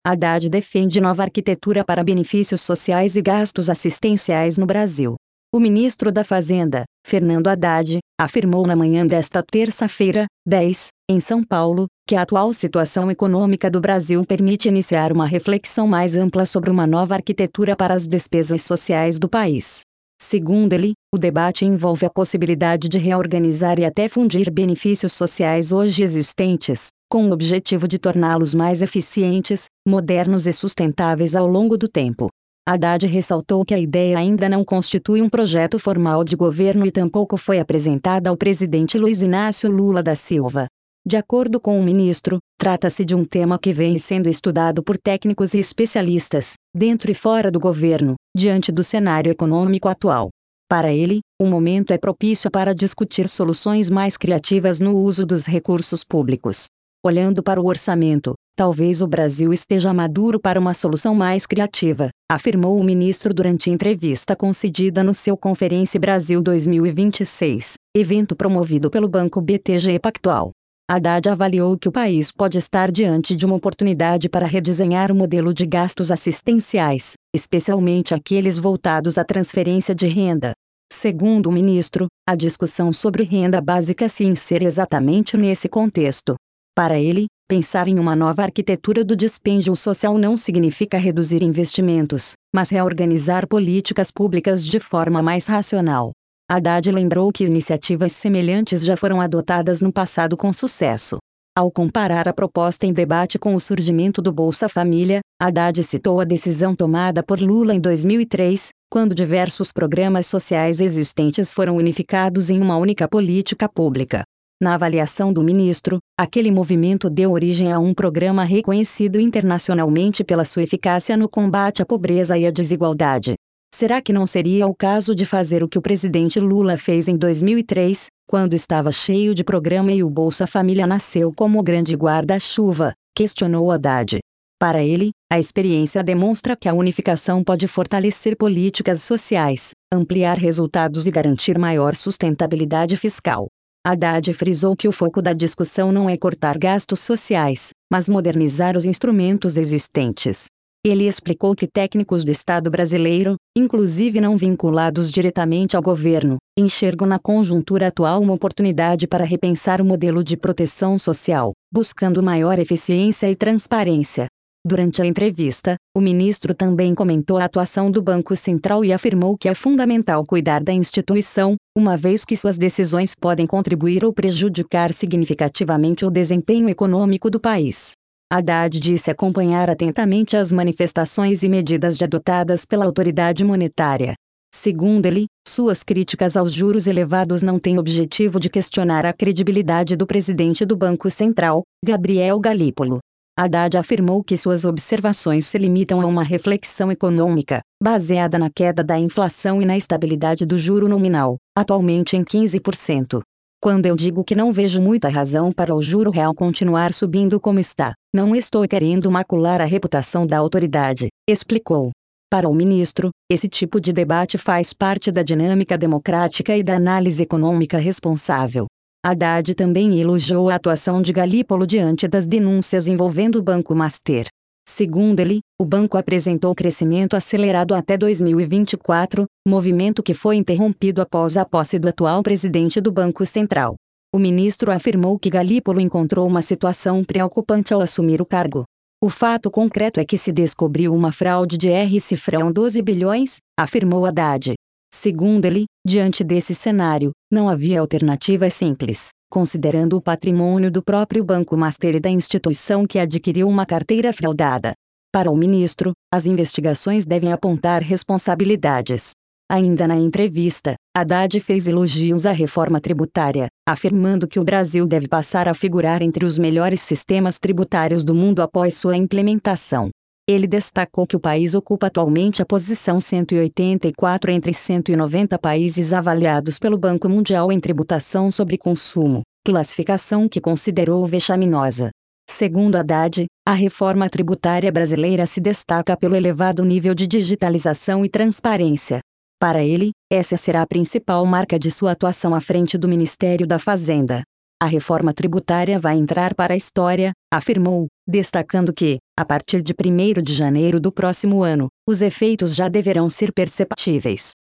Haddad defende nova arquitetura para benefícios sociais e gastos assistenciais no Brasil. O ministro da Fazenda, Fernando Haddad, afirmou na manhã desta terça-feira, 10, em São Paulo, que a atual situação econômica do Brasil permite iniciar uma reflexão mais ampla sobre uma nova arquitetura para as despesas sociais do país. Segundo ele, o debate envolve a possibilidade de reorganizar e até fundir benefícios sociais hoje existentes, com o objetivo de torná-los mais eficientes, modernos e sustentáveis ao longo do tempo. Haddad ressaltou que a ideia ainda não constitui um projeto formal de governo e tampouco foi apresentada ao presidente Luiz Inácio Lula da Silva. De acordo com o ministro, trata-se de um tema que vem sendo estudado por técnicos e especialistas, dentro e fora do governo, diante do cenário econômico atual. Para ele, o momento é propício para discutir soluções mais criativas no uso dos recursos públicos. Olhando para o orçamento, talvez o Brasil esteja maduro para uma solução mais criativa, afirmou o ministro durante entrevista concedida no seu Conferência Brasil 2026, evento promovido pelo Banco BTG Pactual. Haddad avaliou que o país pode estar diante de uma oportunidade para redesenhar o modelo de gastos assistenciais, especialmente aqueles voltados à transferência de renda. Segundo o ministro, a discussão sobre renda básica se insere exatamente nesse contexto. Para ele, pensar em uma nova arquitetura do dispêndio social não significa reduzir investimentos, mas reorganizar políticas públicas de forma mais racional. Haddad lembrou que iniciativas semelhantes já foram adotadas no passado com sucesso. Ao comparar a proposta em debate com o surgimento do Bolsa Família, Haddad citou a decisão tomada por Lula em 2003, quando diversos programas sociais existentes foram unificados em uma única política pública. Na avaliação do ministro, aquele movimento deu origem a um programa reconhecido internacionalmente pela sua eficácia no combate à pobreza e à desigualdade. Será que não seria o caso de fazer o que o presidente Lula fez em 2003, quando estava cheio de programa e o Bolsa Família nasceu como o grande guarda-chuva? Questionou Haddad. Para ele, a experiência demonstra que a unificação pode fortalecer políticas sociais, ampliar resultados e garantir maior sustentabilidade fiscal. Haddad frisou que o foco da discussão não é cortar gastos sociais, mas modernizar os instrumentos existentes. Ele explicou que técnicos do Estado brasileiro, inclusive não vinculados diretamente ao governo, enxergam na conjuntura atual uma oportunidade para repensar o modelo de proteção social, buscando maior eficiência e transparência. Durante a entrevista, o ministro também comentou a atuação do Banco Central e afirmou que é fundamental cuidar da instituição, uma vez que suas decisões podem contribuir ou prejudicar significativamente o desempenho econômico do país. Haddad disse acompanhar atentamente as manifestações e medidas adotadas pela autoridade monetária. Segundo ele, suas críticas aos juros elevados não têm objetivo de questionar a credibilidade do presidente do Banco Central, Gabriel Galípolo. Haddad afirmou que suas observações se limitam a uma reflexão econômica, baseada na queda da inflação e na estabilidade do juro nominal, atualmente em 15%. Quando eu digo que não vejo muita razão para o juro real continuar subindo como está, não estou querendo macular a reputação da autoridade, explicou. Para o ministro, esse tipo de debate faz parte da dinâmica democrática e da análise econômica responsável. Haddad também elogiou a atuação de Galípolo diante das denúncias envolvendo o Banco Master. Segundo ele, o banco apresentou crescimento acelerado até 2024, movimento que foi interrompido após a posse do atual presidente do Banco Central. O ministro afirmou que Galípolo encontrou uma situação preocupante ao assumir o cargo. O fato concreto é que se descobriu uma fraude de cifrão 12 bilhões, afirmou Haddad. Segundo ele, diante desse cenário, não havia alternativas simples, considerando o patrimônio do próprio Banco Master e da instituição que adquiriu uma carteira fraudada. Para o ministro, as investigações devem apontar responsabilidades. Ainda na entrevista, Haddad fez elogios à reforma tributária, afirmando que o Brasil deve passar a figurar entre os melhores sistemas tributários do mundo após sua implementação. Ele destacou que o país ocupa atualmente a posição 184 entre 190 países avaliados pelo Banco Mundial em tributação sobre consumo, classificação que considerou vexaminosa. Segundo Haddad, a reforma tributária brasileira se destaca pelo elevado nível de digitalização e transparência. Para ele, essa será a principal marca de sua atuação à frente do Ministério da Fazenda. A reforma tributária vai entrar para a história, afirmou, destacando que, a partir de 1º de janeiro do próximo ano, os efeitos já deverão ser perceptíveis.